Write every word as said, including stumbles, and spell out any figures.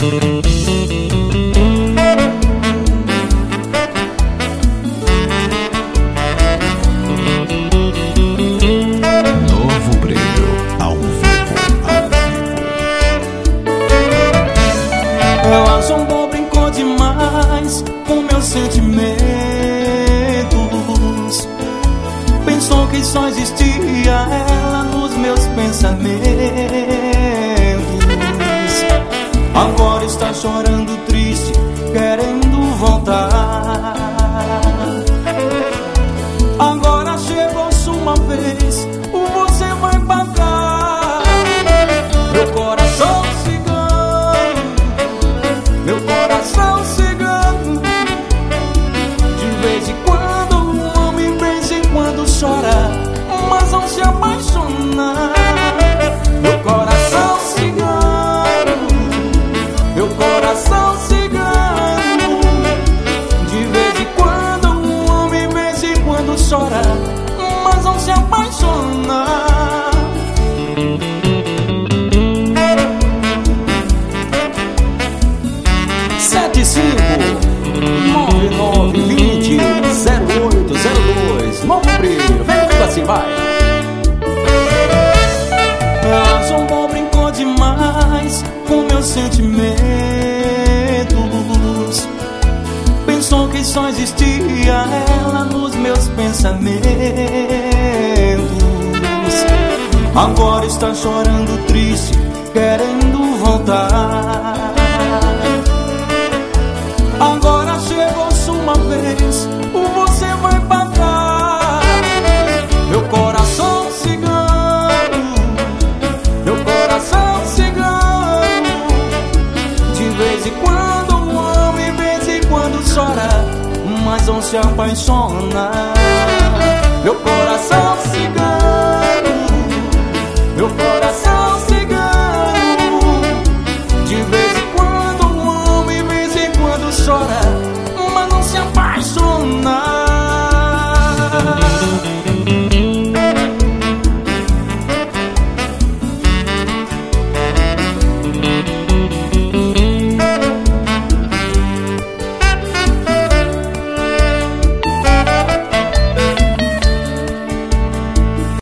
Novo brilho ao vivo, ao vivo. Ela zombou, brincou demais com meus sentimentos. Pensou que só existia ela nos meus pensamentos. Agora está chorando triste, querendo voltar. Agora chegou sua vez, você vai pagar. Meu coração cigano, meu coração cigano. De vez em quando um homem, de vez em quando chora, mas não se apaixonar. Meu coração cigano, meu coração cigano. De vez em quando um homem, de vez em quando chora, mas não se apaixonar. Sete cinco nove nove vinte zero oito zero dois. Novo brilho, vem comigo assim, vai. Ela zombou, brincou demais com meus sentimentos. Pensou que só existia ela nos meus pensamentos. Agora está chorando triste, querendo voltar. Agora chegou sua vez, você vai pagar. Meu coração cigano, meu coração cigano. De vez em quando um homem, de vez em quando chora, mas não se apaixona. Meu coração cigano, meu coração cigano. De vez em quando um homem, de vez em quando chora, mas não se apaixona.